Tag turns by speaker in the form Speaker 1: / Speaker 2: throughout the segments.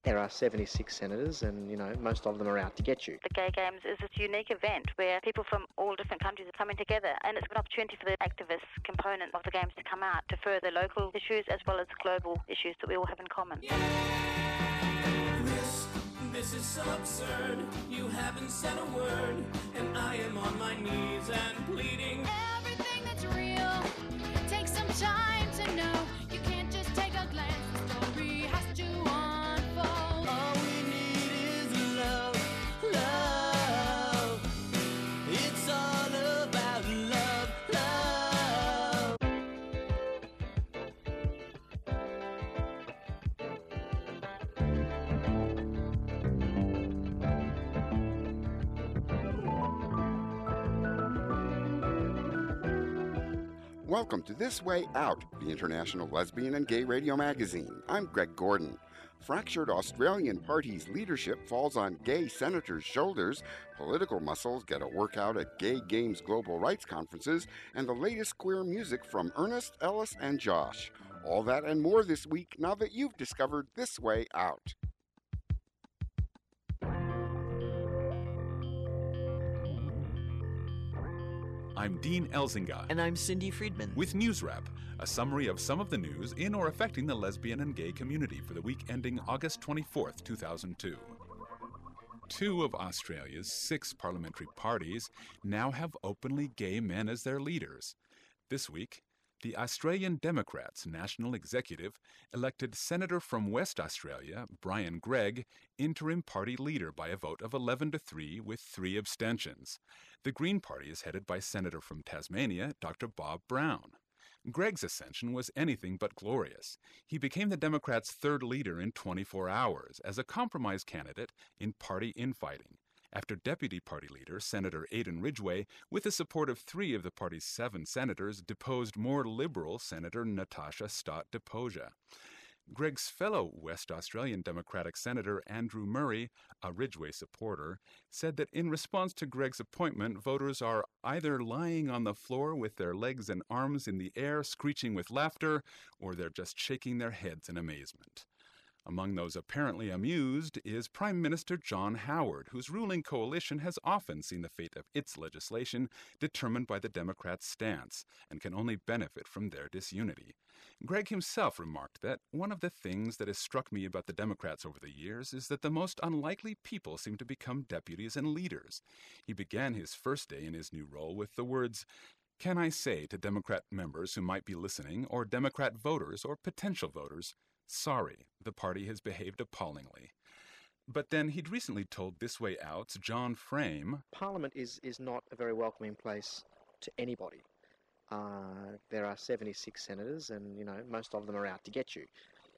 Speaker 1: There are 76 senators and, most of them are out to get you.
Speaker 2: The Gay Games is this unique event where people from all different countries are coming together, and it's an opportunity for the activist component of the Games to come out to further local issues as well as global issues that we all have in common.
Speaker 3: This is so absurd, you haven't said a word, and I am on my knees and pleading.
Speaker 4: Everything that's real takes some time to know. You can't just take a glance, the story has to unfold.
Speaker 3: All we need is love, love. It's all about love, love.
Speaker 5: Welcome to This Way Out, the international lesbian and gay radio magazine. I'm Greg Gordon. Fractured Australian Party's leadership falls on gay senators' shoulders, political muscles get a workout at Gay Games Global Rights conferences, and the latest queer music from Ernest, Ellis, and Josh. All that and more this week now that you've discovered This Way Out.
Speaker 6: I'm Dean Elzinga.
Speaker 7: And I'm Cindy Friedman.
Speaker 6: With News Wrap, a summary of some of the news in or affecting the lesbian and gay community for the week ending August 24th, 2002. 2 of Australia's 6 parliamentary parties now have openly gay men as their leaders. This week, the Australian Democrats' National Executive elected Senator from West Australia, Brian Gregg, interim party leader by a vote of 11-3 with 3 abstentions. The Green Party is headed by Senator from Tasmania, Dr. Bob Brown. Gregg's ascension was anything but glorious. He became the Democrats' 3rd leader in 24 hours as a compromise candidate in party infighting, after Deputy Party Leader Senator Aidan Ridgway, with the support of 3 of the party's 7 senators, deposed more liberal Senator Natasha Stott-DePoja. Gregg's fellow West Australian Democratic Senator Andrew Murray, a Ridgway supporter, said that in response to Gregg's appointment, voters are either lying on the floor with their legs and arms in the air, screeching with laughter, or they're just shaking their heads in amazement. Among those apparently amused is Prime Minister John Howard, whose ruling coalition has often seen the fate of its legislation determined by the Democrats' stance and can only benefit from their disunity. Gregg himself remarked that one of the things that has struck me about the Democrats over the years is that the most unlikely people seem to become deputies and leaders. He began his first day in his new role with the words, "Can I say to Democrat members who might be listening, or Democrat voters or potential voters, sorry, the party has behaved appallingly." But then he'd recently told This Way Out's John Frame,
Speaker 1: Parliament is not a very welcoming place to anybody. There are 76 senators and, most of them are out to get you.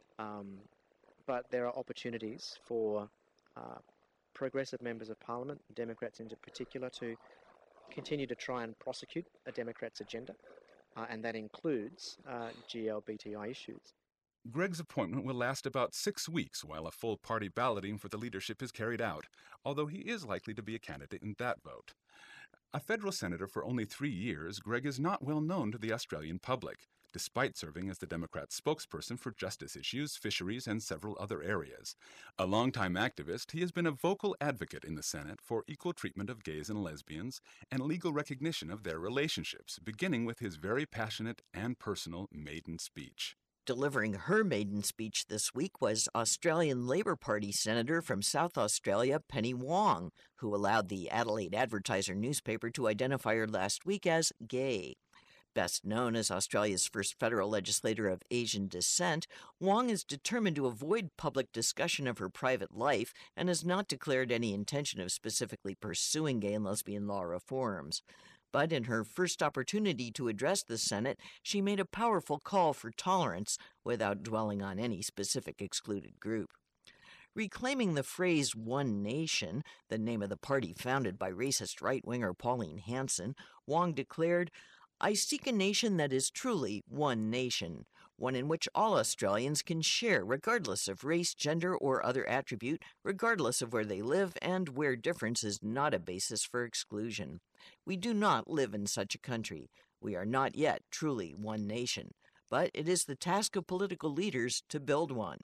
Speaker 1: But there are opportunities for progressive members of Parliament, Democrats in particular, to continue to try and prosecute a Democrat's agenda, and that includes GLBTI issues.
Speaker 6: Gregg's appointment will last about 6 weeks while a full party balloting for the leadership is carried out, although he is likely to be a candidate in that vote. A federal senator for only 3 years, Gregg is not well known to the Australian public, despite serving as the Democrats' spokesperson for justice issues, fisheries, and several other areas. A longtime activist, he has been a vocal advocate in the Senate for equal treatment of gays and lesbians and legal recognition of their relationships, beginning with his very passionate and personal maiden speech.
Speaker 7: Delivering her maiden speech this week was Australian Labor Party Senator from South Australia, Penny Wong, who allowed the Adelaide Advertiser newspaper to identify her last week as gay. Best known as Australia's first federal legislator of Asian descent, Wong is determined to avoid public discussion of her private life and has not declared any intention of specifically pursuing gay and lesbian law reforms. But in her first opportunity to address the Senate, she made a powerful call for tolerance without dwelling on any specific excluded group. Reclaiming the phrase "One Nation," the name of the party founded by racist right-winger Pauline Hanson, Wong declared, "I seek a nation that is truly one nation, one in which all Australians can share regardless of race, gender, or other attribute, regardless of where they live, and where difference is not a basis for exclusion. We do not live in such a country. We are not yet truly one nation, but it is the task of political leaders to build one."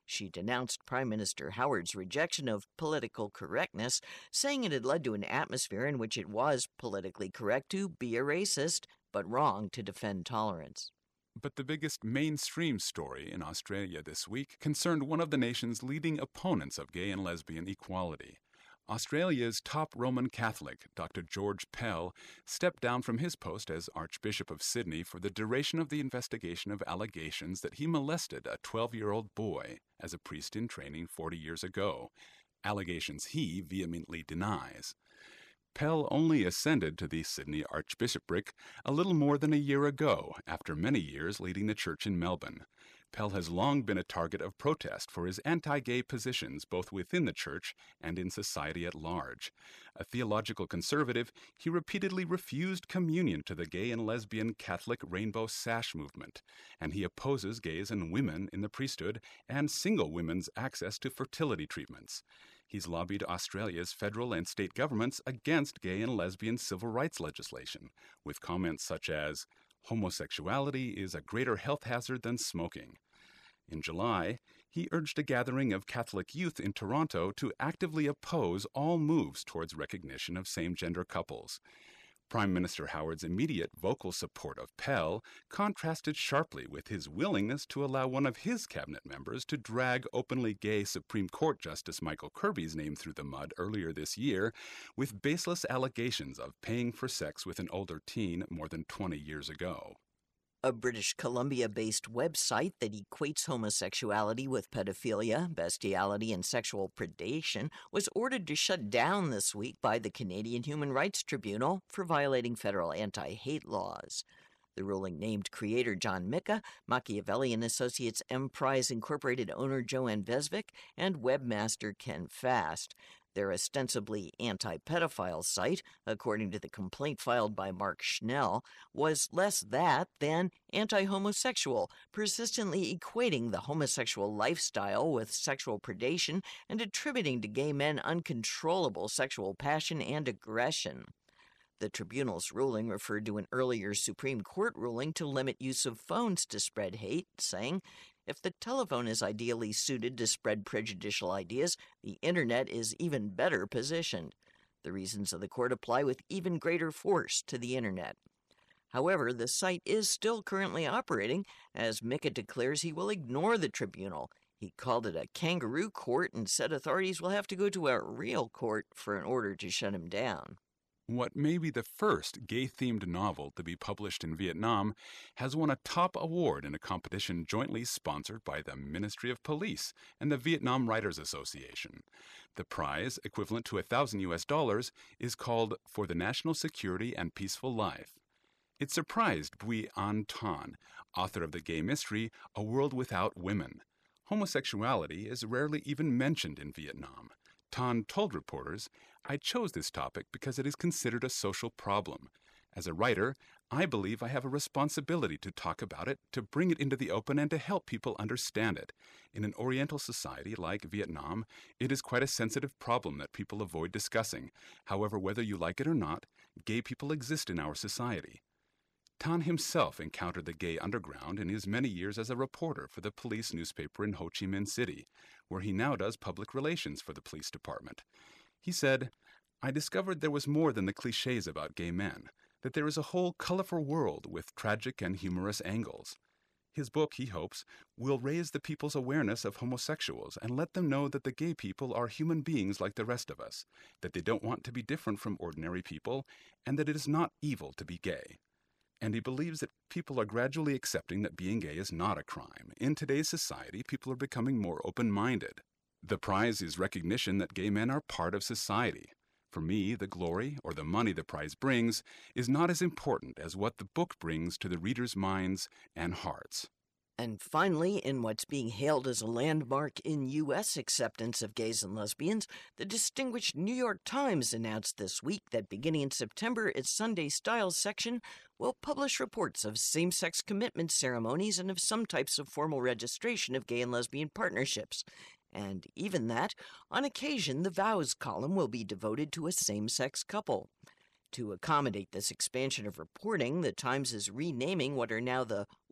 Speaker 7: She denounced Prime Minister Howard's rejection of political correctness, saying it had led to an atmosphere in which it was politically correct to be a racist, but wrong to defend tolerance.
Speaker 6: But the biggest mainstream story in Australia this week concerned one of the nation's leading opponents of gay and lesbian equality. Australia's top Roman Catholic, Dr. George Pell, stepped down from his post as Archbishop of Sydney for the duration of the investigation of allegations that he molested a 12-year-old boy as a priest in training 40 years ago, allegations he vehemently denies. Pell only ascended to the Sydney Archbishopric a little more than a year ago, after many years leading the church in Melbourne. Pell has long been a target of protest for his anti-gay positions both within the church and in society at large. A theological conservative, he repeatedly refused communion to the gay and lesbian Catholic Rainbow Sash movement, and he opposes gays and women in the priesthood and single women's access to fertility treatments. He's lobbied Australia's federal and state governments against gay and lesbian civil rights legislation, with comments such as, "Homosexuality is a greater health hazard than smoking." In July, he urged a gathering of Catholic youth in Toronto to actively oppose all moves towards recognition of same-gender couples. Prime Minister Howard's immediate vocal support of Pell contrasted sharply with his willingness to allow one of his cabinet members to drag openly gay Supreme Court Justice Michael Kirby's name through the mud earlier this year with baseless allegations of paying for sex with an older teen more than 20 years ago.
Speaker 7: A British Columbia-based website that equates homosexuality with pedophilia, bestiality, and sexual predation was ordered to shut down this week by the Canadian Human Rights Tribunal for violating federal anti-hate laws. The ruling named creator John Mika, Machiavelli and Associates Emprise Incorporated owner Joanne Vesvik, and webmaster Ken Fast. Their ostensibly anti-pedophile site, according to the complaint filed by Mark Schnell, was less that than anti-homosexual, persistently equating the homosexual lifestyle with sexual predation and attributing to gay men uncontrollable sexual passion and aggression. The tribunal's ruling referred to an earlier Supreme Court ruling to limit use of phones to spread hate, saying, "If the telephone is ideally suited to spread prejudicial ideas, the Internet is even better positioned. The reasons of the court apply with even greater force to the Internet." However, the site is still currently operating, as Mika declares he will ignore the tribunal. He called it a kangaroo court and said authorities will have to go to a real court for an order to shut him down.
Speaker 6: What may be the first gay-themed novel to be published in Vietnam has won a top award in a competition jointly sponsored by the Ministry of Police and the Vietnam Writers Association. The prize, equivalent to $1,000 US, is called For the National Security and Peaceful Life. It surprised Bui An Tan, author of the gay mystery A World Without Women. Homosexuality is rarely even mentioned in Vietnam. Tan told reporters, "I chose this topic because it is considered a social problem. As a writer, I believe I have a responsibility to talk about it, to bring it into the open, and to help people understand it. In an Oriental society like Vietnam, it is quite a sensitive problem that people avoid discussing. However, whether you like it or not, gay people exist in our society." Tan himself encountered the gay underground in his many years as a reporter for the police newspaper in Ho Chi Minh City, where he now does public relations for the police department. He said, "I discovered there was more than the cliches about gay men, that there is a whole colorful world with tragic and humorous angles." His book, he hopes, will raise the people's awareness of homosexuals and let them know that the gay people are human beings like the rest of us, that they don't want to be different from ordinary people, and that it is not evil to be gay. And he believes that people are gradually accepting that being gay is not a crime. In today's society, people are becoming more open-minded. The prize is recognition that gay men are part of society. For me, the glory or the money the prize brings is not as important as what the book brings to the readers' minds and hearts.
Speaker 7: And finally, in what's being hailed as a landmark in U.S. acceptance of gays and lesbians, the distinguished New York Times announced this week that beginning in September, its Sunday Styles section will publish reports of same-sex commitment ceremonies and of some types of formal registration of gay and lesbian partnerships. And even that, on occasion, the vows column will be devoted to a same-sex couple. To accommodate this expansion of reporting, the Times is renaming what are now the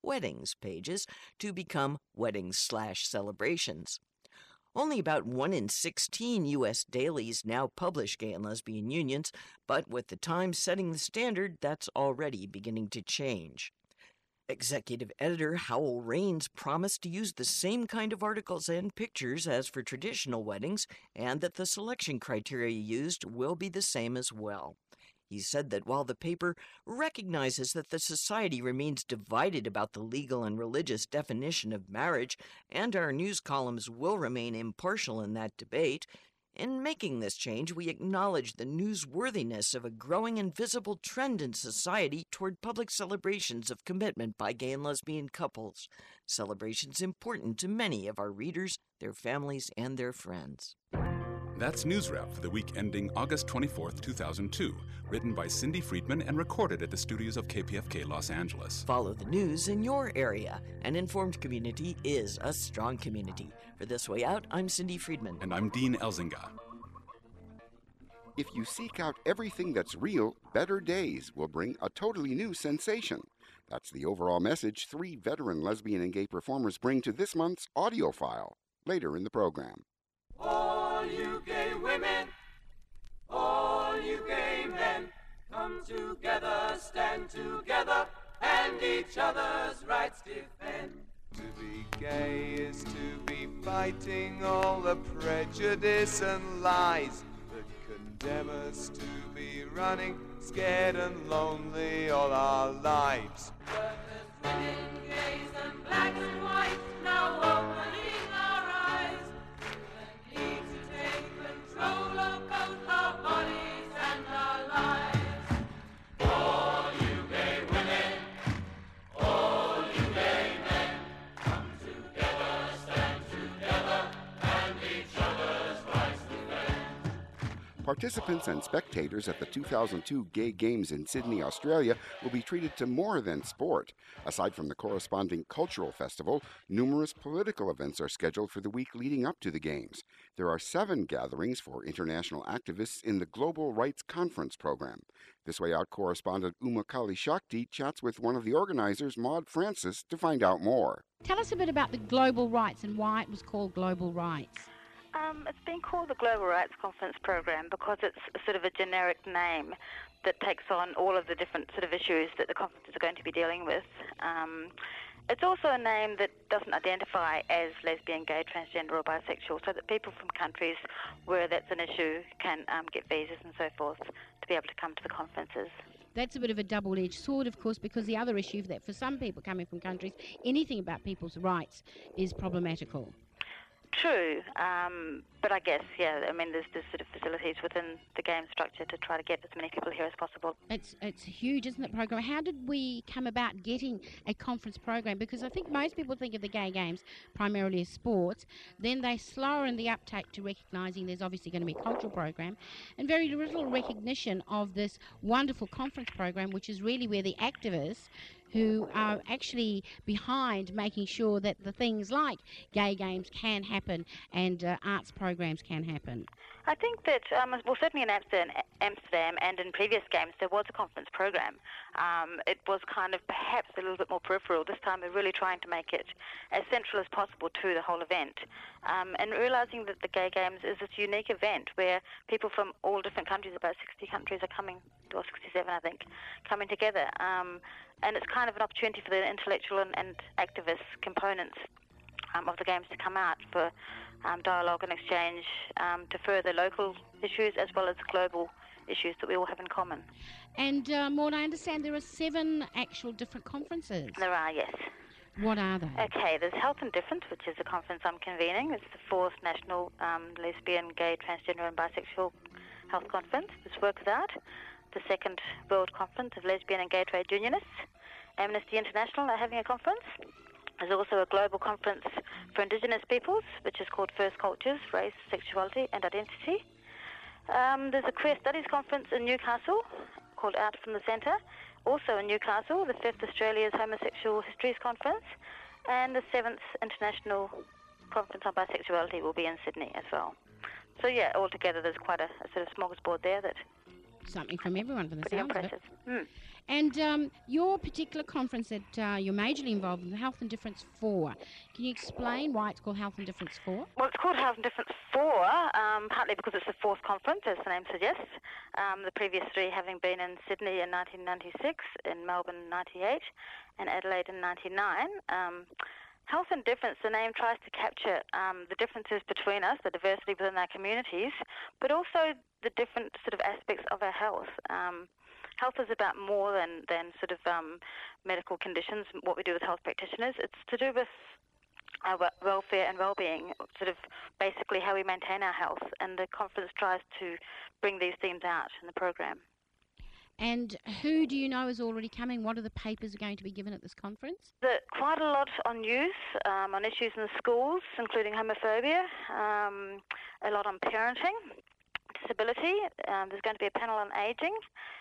Speaker 7: weddings pages to become weddings/celebrations. Only about 1 in 16 U.S. dailies now publish gay and lesbian unions, but with the Times setting the standard, that's already beginning to change. Executive editor Howell Raines promised to use the same kind of articles and pictures as for traditional weddings, and that the selection criteria used will be the same as well. He said that while the paper recognizes that the society remains divided about the legal and religious definition of marriage, and our news columns will remain impartial in that debate, in making this change, we acknowledge the newsworthiness of a growing and visible trend in society toward public celebrations of commitment by gay and lesbian couples, celebrations important to many of our readers, their families, and their friends.
Speaker 6: That's News Wrap for the week ending August 24th, 2002, written by Cindy Friedman and recorded at the studios of KPFK Los Angeles.
Speaker 7: Follow the news in your area. An informed community is a strong community. For This Way Out, I'm Cindy Friedman.
Speaker 6: And I'm Dean Elzinga.
Speaker 5: If you seek out everything that's real, Better Days will bring a totally new sensation. That's the overall message 3 veteran lesbian and gay performers bring to this month's audio file, later in the program.
Speaker 3: All you gay women, all you gay men, come together, stand together, and each other's rights defend.
Speaker 8: To be gay is to be fighting all the prejudice and lies that condemn us to be running scared and lonely all our lives.
Speaker 3: Workers, women, gays, and blacks and whites, now opening our eyes. We need to take control of both our bodies and our lives. All you gay women, all you gay men, come together, stand together, and each other's rights defend.
Speaker 5: Participants and spectators at the 2002 Gay Games in Sydney, Australia, will be treated to more than sport. Aside from the corresponding cultural festival, numerous political events are scheduled for the week leading up to the Games. There are 7 gatherings for international activists in the Global Rights Conference program. This Way Out correspondent Uma Kali Shakti chats with one of the organizers, Maud Francis, to find out more.
Speaker 9: Tell us a bit about the Global Rights and why it was called Global Rights.
Speaker 2: It's been called the Global Rights Conference Program because it's sort of a generic name that takes on all of the different sort of issues that the conferences are going to be dealing with. It's also a name that doesn't identify as lesbian, gay, transgender or bisexual, so that people from countries where that's an issue can get visas and so forth to be able to come to the conferences.
Speaker 9: That's a bit of a double-edged sword, of course, because the other issue that for some people coming from countries, anything about people's rights is problematical.
Speaker 2: True, but I guess, yeah, I mean, there's sort of facilities within the game structure to try to get as many people here as possible.
Speaker 9: It's huge, isn't it, program? How did we come about getting a conference program? Because I think most people think of the Gay Games primarily as sports, then they slower in the uptake to recognising there's obviously going to be a cultural program, and very little recognition of this wonderful conference program, which is really where the activists who are actually behind making sure that the things like gay games can happen and arts programs can happen.
Speaker 2: I think that, well, certainly in Amsterdam and in previous games, there was a conference program. It was kind of perhaps a little bit more peripheral. This time we're really trying to make it as central as possible to the whole event. And realising that the Gay Games is this unique event where people from all different countries, about 60 countries are coming, or 67 I think, coming together. And it's kind of an opportunity for the intellectual and activist components of the games to come out for dialogue and exchange to further local issues as well as global issues that we all have in common.
Speaker 9: And Maud, I understand there are 7 actual different conferences.
Speaker 2: There are, yes.
Speaker 9: What are they?
Speaker 2: Okay, there's Health and Different, which is a conference I'm convening. It's the 4th National Lesbian, Gay, Transgender and Bisexual Health Conference. This works out. The 2nd World Conference of Lesbian and Gay Trade Unionists. Amnesty International are having a conference. There's also a global conference for Indigenous peoples, which is called First Cultures, Race, Sexuality and Identity. There's a Queer Studies Conference in Newcastle called Out from the Centre. Also in Newcastle, the 5th Australia's Homosexual Histories Conference. And the 7th International Conference on Bisexuality will be in Sydney as well. So yeah, altogether there's quite a sort of smorgasbord there that
Speaker 9: something from everyone from the
Speaker 2: Pretty
Speaker 9: sounds of it.
Speaker 2: impressive. Mm.
Speaker 9: And your particular conference that you're majorly involved in, the Health and Difference 4, can you explain why it's called Health and Difference 4?
Speaker 2: Well, it's called Health and Difference 4, partly because it's the fourth conference, as the name suggests. The previous three having been in Sydney in 1996, in Melbourne in 98, and Adelaide in 99. Health and Difference, the name tries to capture the differences between us, the diversity within our communities, but also the different sort of aspects of our health. Health is about more than sort of medical conditions, what we do with health practitioners. It's to do with our welfare and well-being, sort of basically how we maintain our health. And the conference tries to bring these themes out in the program.
Speaker 9: And who do you know is already coming? What are the papers going to be given at this conference?
Speaker 2: Quite a lot on youth, on issues in schools, including homophobia, a lot on parenting, disability. There's going to be a panel on ageing.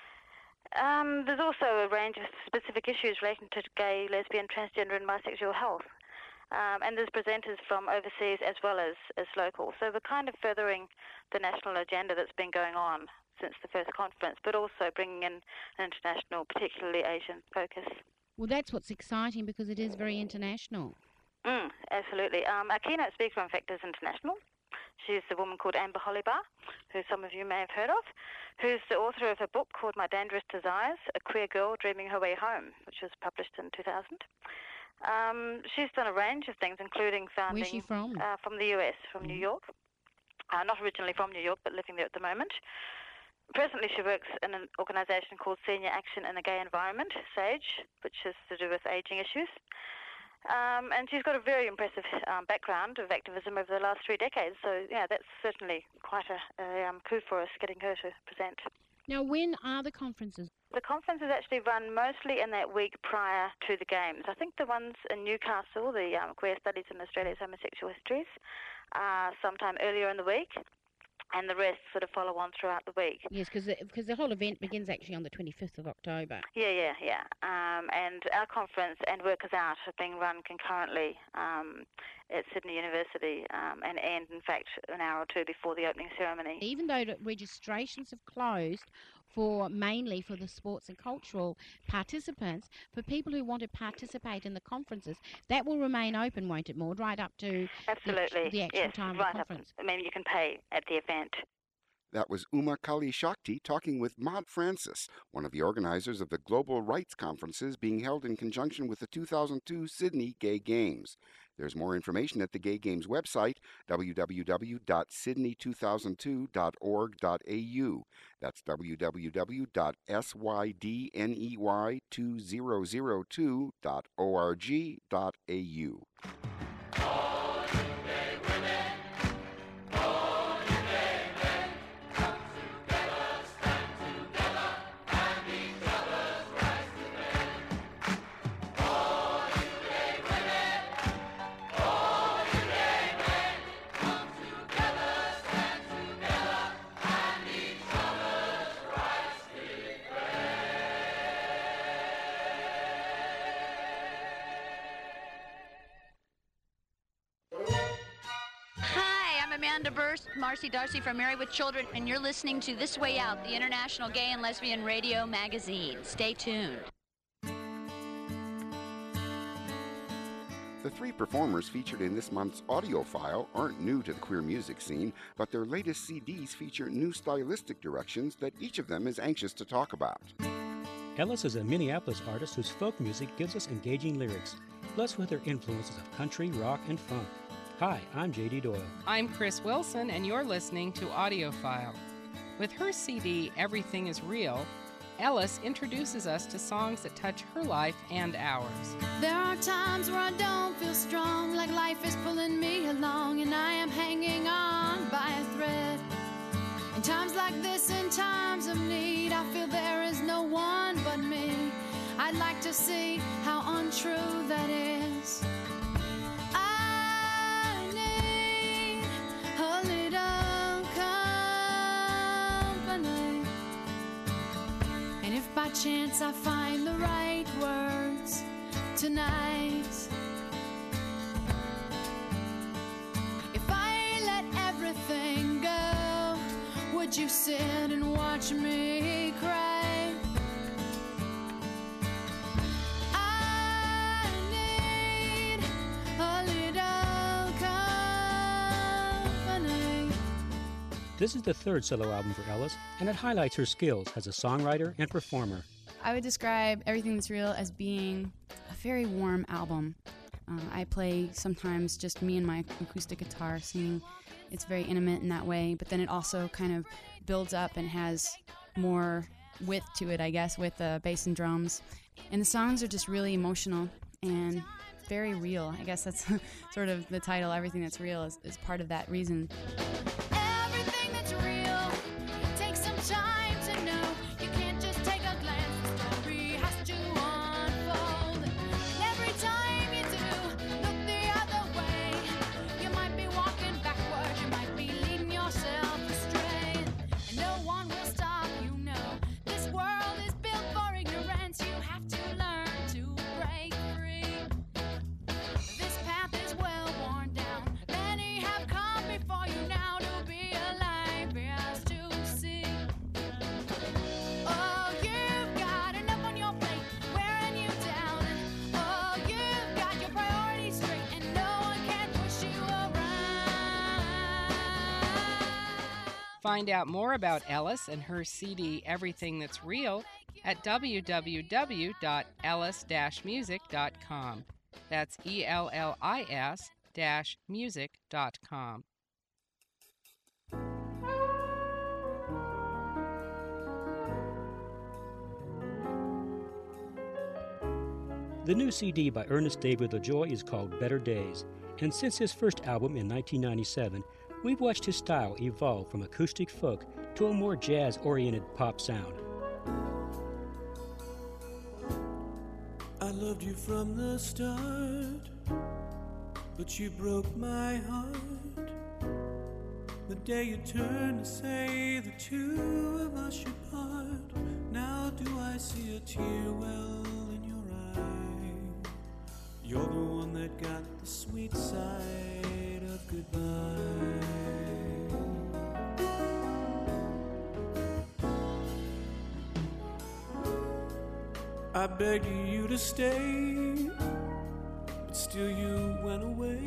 Speaker 2: There's also a range of specific issues relating to gay, lesbian, transgender and bisexual health. And there's presenters from overseas as well as local. So we're kind of furthering the national agenda that's been going on since the first conference, but also bringing in an international, particularly Asian focus.
Speaker 9: Well, that's what's exciting because it is very international.
Speaker 2: Absolutely. Our keynote speaker, in fact, is international. She's a woman called Amber Hollybar, who some of you may have heard of, who's the author of a book called My Dangerous Desires, A Queer Girl Dreaming Her Way Home, which was published in 2000. She's done a range of things, including founding...
Speaker 9: Where's she from?
Speaker 2: From the US, from New York. Not originally from New York, but living there at the moment. Presently, she works in an organisation called Senior Action in a Gay Environment, SAGE, which is to do with ageing issues. And she's got a very impressive background of activism over the last 3 decades. So, yeah, that's certainly quite a coup for us, getting her to present.
Speaker 9: Now, when are the conferences?
Speaker 2: The conference is actually run mostly in that week prior to the Games. I think the ones in Newcastle, the Queer Studies in Australia's Homosexual Histories, are sometime earlier in the week, and the rest sort of follow on throughout the week.
Speaker 9: Yes, because the whole event begins actually on the 25th of October.
Speaker 2: Yeah. And our conference and Workers Out are being run concurrently at Sydney University and end, in fact, an hour or two before the opening ceremony.
Speaker 9: Even though registrations have closed mainly for the sports and cultural participants, for people who want to participate in the conferences, that will remain open, won't it, Maud, right up to
Speaker 2: Absolutely.
Speaker 9: the actual time of the conference?
Speaker 2: I mean, you can pay at the event.
Speaker 5: That was Uma Kali Shakti talking with Maud Francis, one of the organizers of the Global Rights Conferences being held in conjunction with the 2002 Sydney Gay Games. There's more information at the Gay Games website, www.sydney2002.org.au. That's www.sydney2002.org.au.
Speaker 10: Amanda Burst, Marcy Darcy from Married with Children, and you're listening to This Way Out, the International Gay and Lesbian Radio Magazine. Stay tuned.
Speaker 5: The three performers featured in this month's audio file aren't new to the queer music scene, but their latest CDs feature new stylistic directions that each of them is anxious to talk about.
Speaker 11: Ellis is a Minneapolis artist whose folk music gives us engaging lyrics, plus with her influences of country, rock, and funk. Hi, I'm J.D. Doyle.
Speaker 12: I'm Chris Wilson, and you're listening to AudioFile. With her CD, Everything is Real, Ellis introduces us to songs that touch her life and ours.
Speaker 4: There are times where I don't feel strong, like life is pulling me along, and I am hanging on by a thread. In times like this, in times of need, I feel there is no one but me. I'd like to see how untrue that is. A little company, and if by chance I find the right words tonight, if I let everything go, would you sit and watch watch me cry. I need a little company.
Speaker 11: This is the third solo album for Ellis, and it highlights her skills as a songwriter and performer.
Speaker 13: I would describe Everything That's Real as being a very warm album. I play sometimes just me and my acoustic guitar singing. It's very intimate in that way, but then it also kind of builds up and has more width to it, I guess, with the bass and drums. And the songs are just really emotional and very real. I guess that's sort of the title, Everything That's Real, is part of that reason.
Speaker 4: Everything that's real takes some time to know. You can't just take a glance, the story has to unfold. And every time you do, look the other way. You might be walking backwards, you might be leading yourself astray. And no one will stop, you know. This world is built for ignorance, you have to learn to break free. This path is well worn down, many have come before you now to be alive is to see. Oh, you've got enough on your plate, wearing you down. And oh, you've got your priorities straight, and no one can push you around.
Speaker 12: Find out more about Ellis and her CD Everything That's Real at www.ellis-music.com. That's ELLIS-music.com.
Speaker 11: The new CD by Ernest David LaJoy is called Better Days, and since his first album in 1997, we've watched his style evolve from acoustic folk to a more jazz-oriented pop sound.
Speaker 14: I loved you from the start, but you broke my heart. The day you turned to say the two of us should part. Now do I see a tear well in your eye? You're the one that got the sweet side of goodbye. I begged you to stay, but still you went away.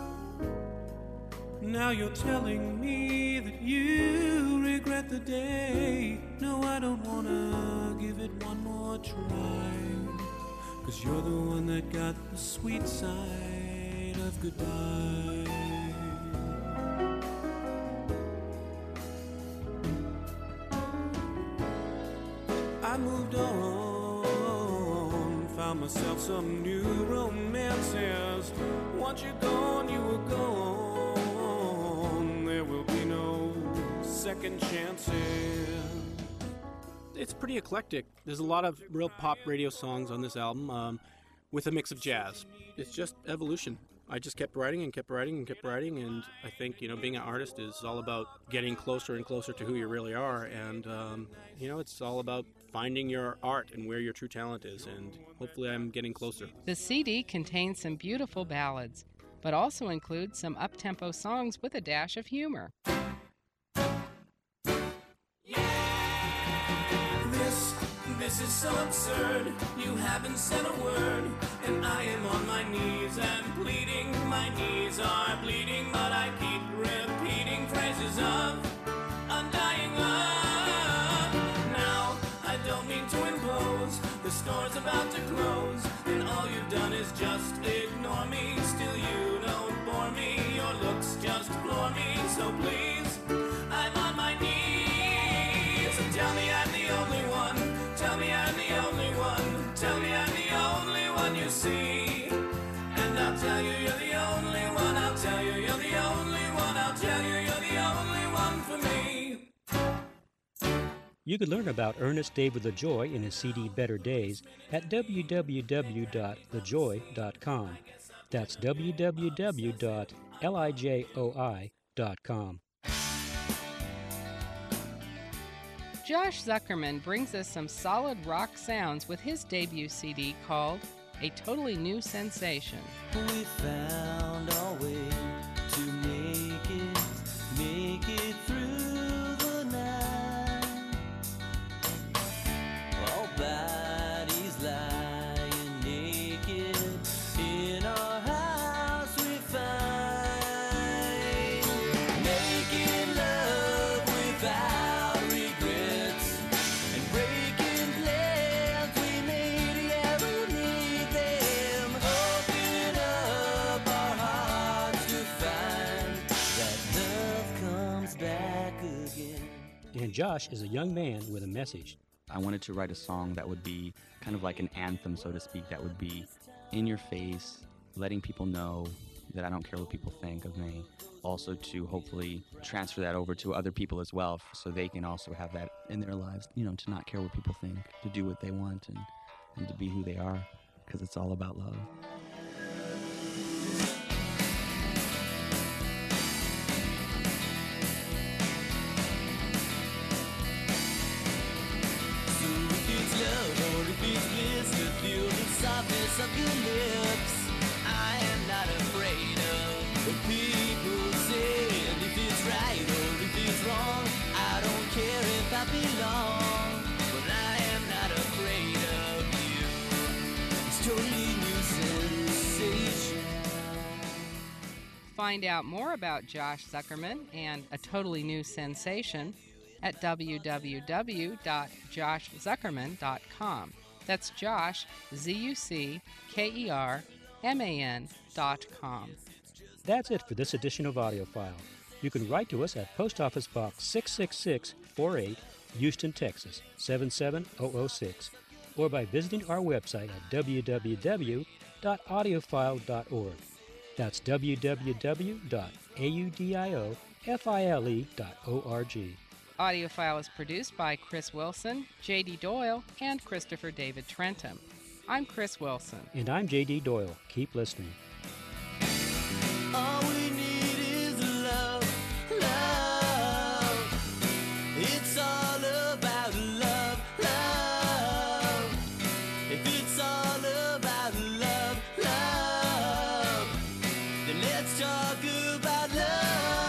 Speaker 14: Now you're telling me that you regret the day. No, I don't wanna give it one more try, 'cause you're the one that got the sweet side of goodbye. I moved on, found myself some new romances. Once you're gone, you were gone. There will be no second chances.
Speaker 15: It's pretty eclectic. There's a lot of real pop radio songs on this album with a mix of jazz. It's just evolution. I just kept writing and kept writing and kept writing, and I think, being an artist is all about getting closer and closer to who you really are, and, it's all about finding your art and where your true talent is, and hopefully I'm getting closer.
Speaker 12: The CD contains some beautiful ballads, but also includes some up-tempo songs with a dash of humor.
Speaker 14: This is so absurd. You haven't said a word, and I am on my knees and pleading. My knees are bleeding, but I keep repeating phrases of undying love. Now, I don't mean to impose. The store's about to close, and all you've done is just ignore me. Still, you don't bore me. Your looks just floor me. So please, I'm on my knees. Tell me I'm the only one. Tell me I'm the only one. Tell me I'm the only one you see. And I'll tell you you're the only one. I'll tell you you're the only one. I'll tell you you're the only one for me.
Speaker 11: You can learn about Ernest David LaJoy and his CD Better Days at www.lajoi.com. That's www.lijoi.com.
Speaker 12: Josh Zuckerman brings us some solid rock sounds with his debut CD called A Totally New Sensation.
Speaker 14: We found our way to make it through the night.
Speaker 11: Josh is a young man with a message.
Speaker 16: I wanted to write a song that would be kind of like an anthem, so to speak, that would be in your face, letting people know that I don't care what people think of me. Also to hopefully transfer that over to other people as well, so they can also have that in their lives, you know, to not care what people think, to do what they want and to be who they are, because it's all about love.
Speaker 14: Softness of your lips, I am not afraid of what people say. And if it's right or if it's wrong, I don't care if I belong. But I am not afraid of you. It's totally new sensation.
Speaker 12: Find out more about Josh Zuckerman and A Totally New Sensation at www.joshzuckerman.com. That's Josh, ZUCKERMAN.com.
Speaker 11: That's it for this edition of AudioFile. You can write to us at Post Office Box 66648, Houston, Texas 77006, or by visiting our website at www.audiofile.org. That's www.audiofile.org.
Speaker 12: AudioFile is produced by Chris Wilson, J.D. Doyle, and Christopher David Trentham. I'm Chris Wilson.
Speaker 11: And I'm J.D. Doyle. Keep listening.
Speaker 14: All we need is love, love. It's all about love, love. If it's all about love, love, then let's talk about love.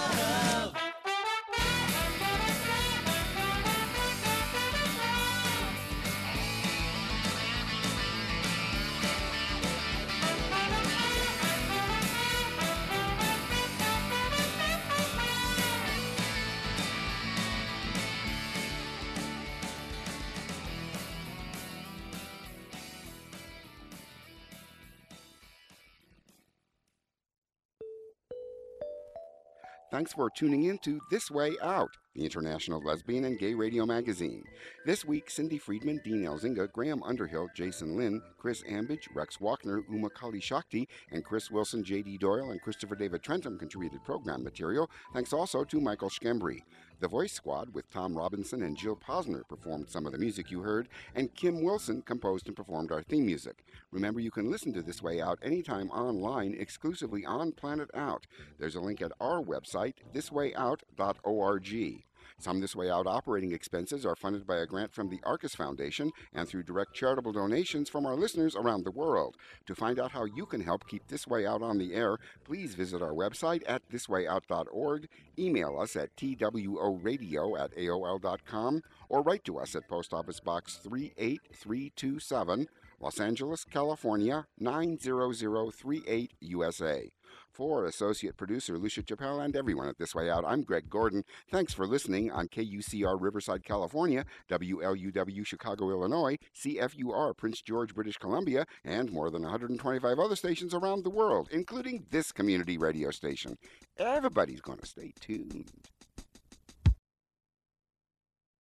Speaker 5: Thanks for tuning in to This Way Out, the international lesbian and gay radio magazine. This week, Cindy Friedman, Dean Elzinga, Graham Underhill, Jason Lynn, Chris Ambidge, Rex Walkner, Uma Kali Shakti, and Chris Wilson, J.D. Doyle, and Christopher David Trentham contributed program material. Thanks also to Michael Schembri. The Voice Squad with Tom Robinson and Jill Posner performed some of the music you heard, and Kim Wilson composed and performed our theme music. Remember, you can listen to This Way Out anytime online, exclusively on Planet Out. There's a link at our website, thiswayout.org. Some This Way Out operating expenses are funded by a grant from the Arcus Foundation and through direct charitable donations from our listeners around the world. To find out how you can help keep This Way Out on the air, please visit our website at thiswayout.org, email us at tworadio@aol.com, or write to us at Post Office Box 38327, Los Angeles, California, 90038, USA. For Associate Producer Lucia Chappelle and everyone at This Way Out, I'm Greg Gordon. Thanks for listening on KUCR Riverside, California, WLUW Chicago, Illinois, CFUR Prince George, British Columbia, and more than 125 other stations around the world, including this community radio station. Everybody's going to stay tuned.